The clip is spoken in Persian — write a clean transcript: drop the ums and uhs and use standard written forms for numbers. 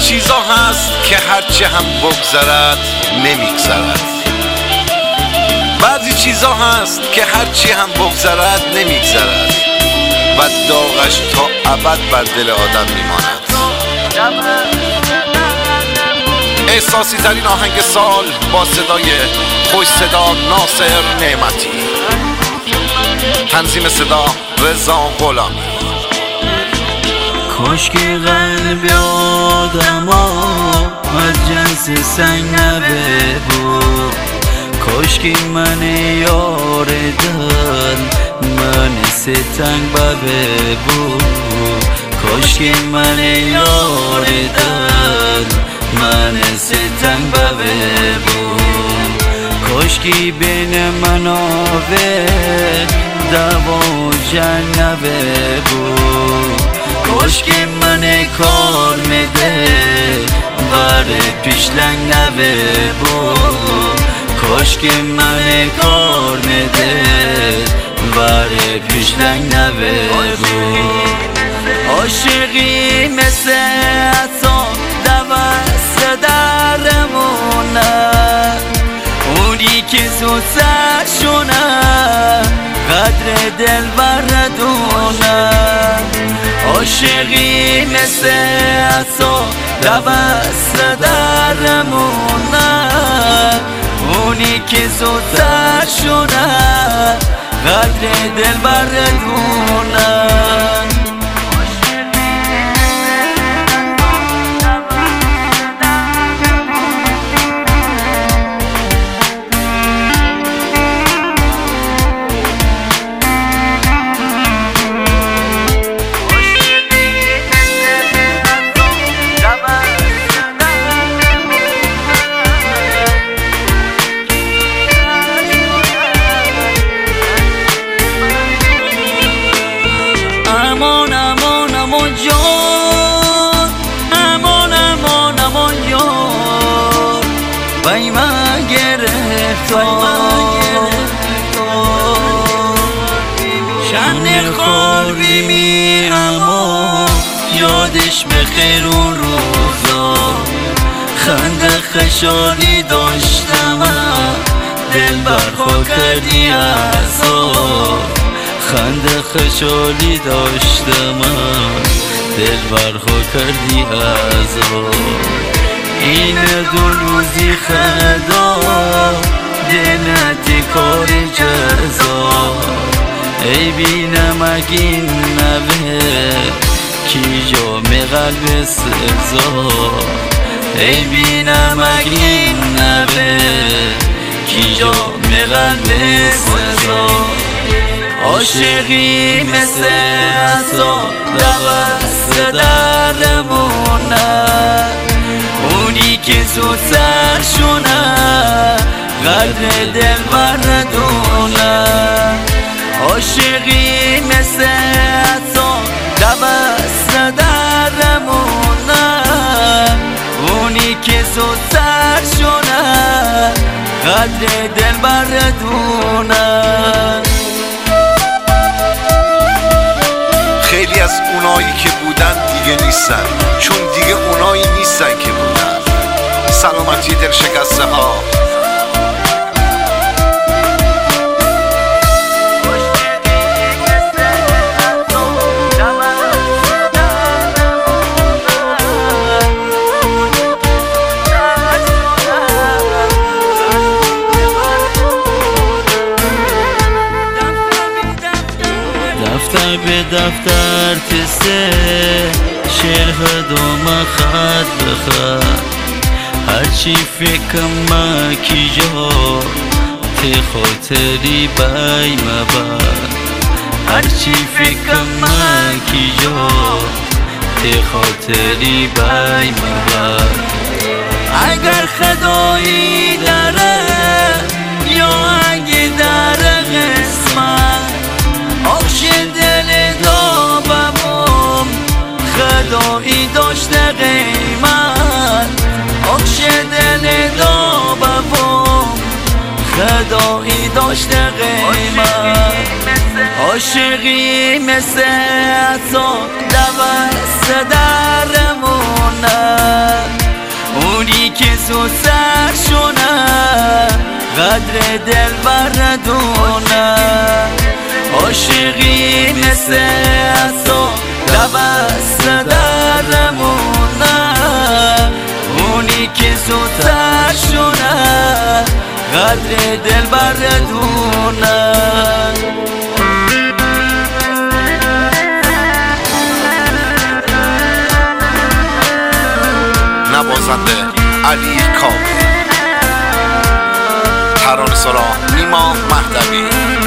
چیزا هست که هرچی هم بگذرد نمیگذرد. بعضی چیزا هست که هرچی هم بگذرد نمیگذرد و داغش تا ابد بر دل آدم میماند. احساسی ترین آهنگ سال با صدای خوش صدا ناصر نعمتی، تنظیم صدا رضا غلامی. کاش که قلب آدما از جنس سنگ نبود، کاش که من یار دل من ستنگ بود، کاش که من یار دل من ستنگ بود، کاش که بین من آوه دوا و جنگ بود، کاش که من کار میده بر پیشلنگ بود، کاش که من کار میده بر پیشلنگ بود. عاشقی مثل اصلا دوست درمونه، اونی که زود سرشونه قدر دل بردونه. عاشقی مثل اصلا دوست درمونه، اونی که زود سرشونه قدر دل بردونه. وای من گرفتار شن خوردی می اما یادش بخیر اون روزا، خنده خشاری داشتم دل برخوا کردی ازا، خنده خشاری داشتم دل برخوا کردی ازا. این دو روزی خدا دنتی کار جزا، ای بینم اگین نوه کی جام قلب سزا، ای بینم اگین نوه کی جام قلب سزا. عاشقی مثل اصلا دوست درمونه، اونی که زود سرشونه قدر دل بردونه. عاشقی مثل اصلا دوست درمونه، اونی که زود سرشونه قدر دل بردونه. خیلی از اونایی که بودن دیگه نیستن، چون دیگه اونایی نیستن که بودن. سلامتی دل شکسته ها. دفتر به دفتر تسته شعر دوم خط بخط، هرچی فکرم ما کی جا تی خاطری بای مبر، هرچی فکرم ما کی جا تی خاطری بای مبر. اگر خدایی داره یا اگه داره قسمت، آخش دل دابمم خدایی داشته قیمت، آخش دل دابمم خدایی داشته قیمت. عاشقی مثل اصلا دوست درمونه، که زودتر شونه قدر دل بردونه عاشقی مثل از تو دبست درمونه اونی که زودتر شونه قدر دل بردونه نوازنده علی کاوه، ترانه‌سرا نیما مهدوی.